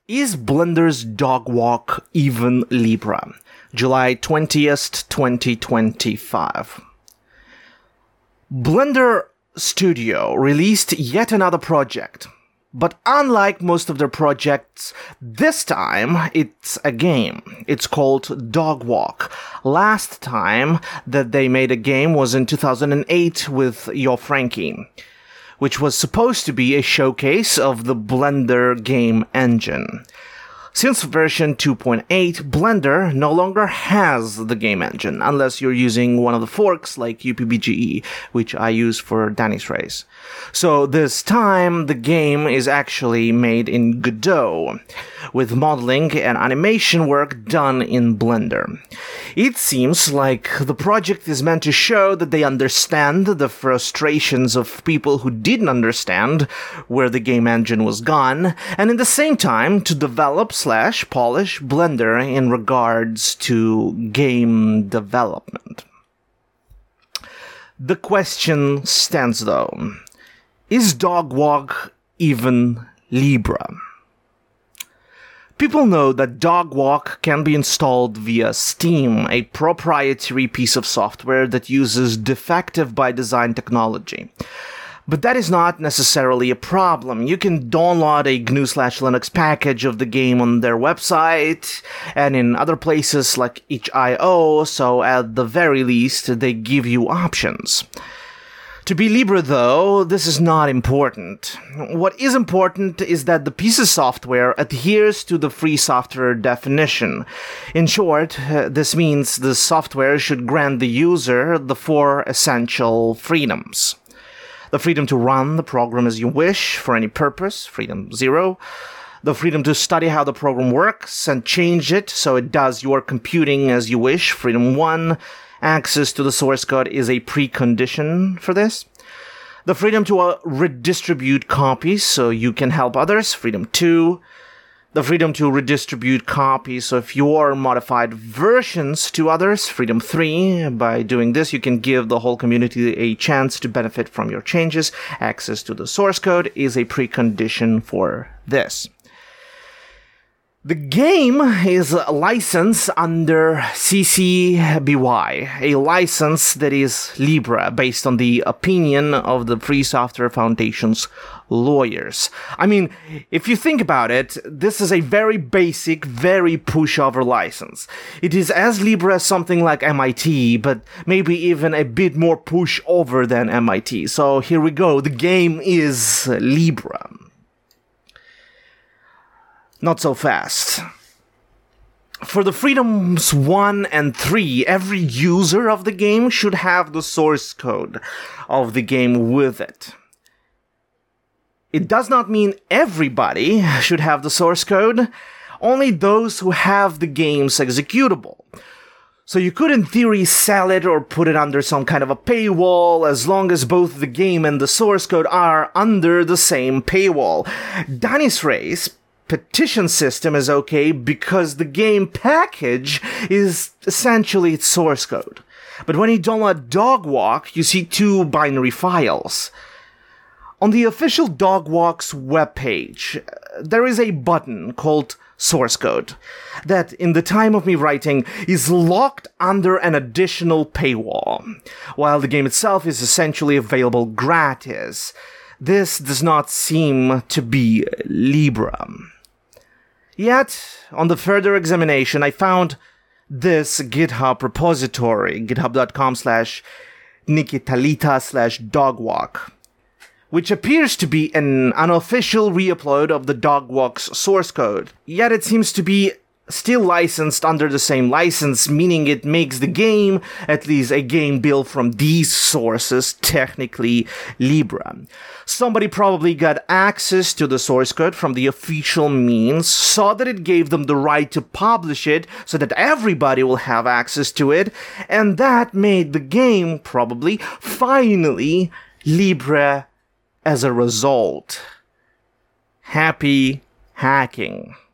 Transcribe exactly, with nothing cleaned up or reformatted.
Is Blender's dog walk even Libra? July twentieth, twenty twenty-five. Blender Studio released yet another project. But unlike most of their projects, this time it's a game. It's called Dog Walk. Last time that they made a game was in two thousand eight with Yo Frankie, which was supposed to be a showcase of the Blender game engine. Since version two point eight, Blender no longer has the game engine, unless you're using one of the forks like U P B G E, which I use for Danny's Race. So this time, the game is actually made in Godot, with modeling and animation work done in Blender. It seems like the project is meant to show that they understand the frustrations of people who didn't understand where the game engine was gone, and at the same time to develop slash polish Blender in regards to game development. The question stands though, is Dog Walk even Libra? People know that Dog Walk can be installed via Steam, a proprietary piece of software that uses defective by design technology. But that is not necessarily a problem. You can download a G N U slash Linux package of the game on their website and in other places like itch dot i o, so at the very least they give you options. To be Libra, though, this is not important. What is important is that the piece of software adheres to the free software definition. In short, uh, this means the software should grant the user the four essential freedoms. The freedom to run the program as you wish, for any purpose, freedom zero. The freedom to study how the program works and change it so it does your computing as you wish, freedom one. Access to the source code is a precondition for this. The freedom to uh, redistribute copies so you can help others, freedom two. The freedom to redistribute copies of your modified versions to others, freedom three. By doing this, you can give the whole community a chance to benefit from your changes. Access to the source code is a precondition for this. The game is licensed under C C B Y, a license that is Libra, based on the opinion of the Free Software Foundation's lawyers. I mean, if you think about it, this is a very basic, very pushover license. It is as Libra as something like M I T, but maybe even a bit more pushover than M I T. So here we go, the game is Libra. Not so fast. For the freedoms one and three, every user of the game should have the source code of the game with it. It does not mean everybody should have the source code, only those who have the game's executable. So you could in theory sell it or put it under some kind of a paywall as long as both the game and the source code are under the same paywall. Danny's Race petition system is okay because the game package is essentially its source code. But when you download Dog Walk, you see two binary files. On the official Dog Walk's webpage, there is a button called source code that, in the time of me writing, is locked under an additional paywall, while the game itself is essentially available gratis. This does not seem to be Libra. Yet, on the further examination, I found this GitHub repository, github.com slash nikitalita slash dogwalk, which appears to be an unofficial reupload of the Dog Walk's source code. Yet it seems to be still licensed under the same license, meaning it makes the game, at least a game built from these sources, technically Libra. Somebody probably got access to the source code from the official means, saw that it gave them the right to publish it so that everybody will have access to it, and that made the game, probably, finally, Libra as a result. Happy hacking.